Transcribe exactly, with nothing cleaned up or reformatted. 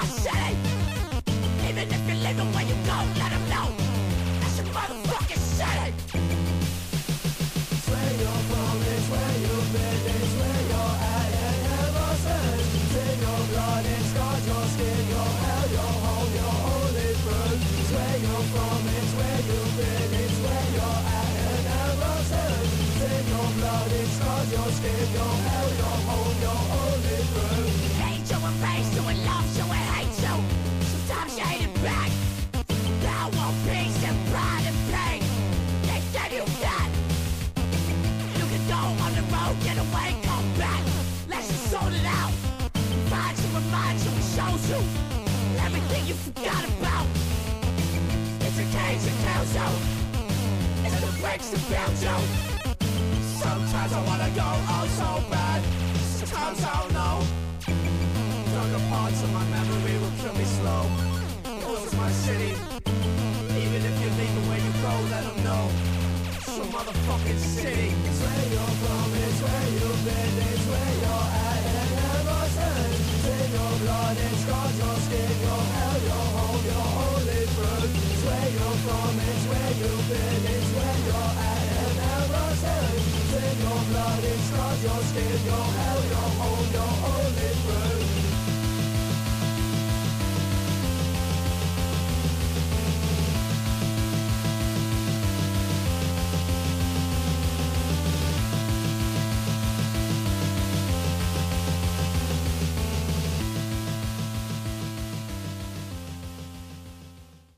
my city. Even if you're living where you go, let them know that's your motherfucking city. It's where you're from, it's where you've been, it's where you're at and ever since. It's in your blood, it's got your skin, your hell, your home, your only fruit. It's where you're from, it's where you've been, it's where you're at and ever since. It's in your blood, it's got your skin, your hell, your home, your only fruit. Hate you and praise you and love you and hate you. Sometimes you hate it back. Now want peace and pride and pain. They said you can. You can go on the road, get away, come back. Let's just sort it out. Find you, remind you, and shows you everything you forgot about. It's a cage that kills you. It's the bricks that build you. Sometimes I wanna go oh so bad. Sometimes I don't know. Darker parts of my memory will kill me slow. This is my city. Even if you're leaving where you go, let them know it's your motherfucking city. It's where you're from, it's where you've been, it's where you're at and ever since. It's in your blood, it's got your skin, your hell, your home, your only fruit. It's where you're from, it's where you've been, it's where you're at and ever since. It's in your blood, it's got your skin, your hell, your home, your only fruit.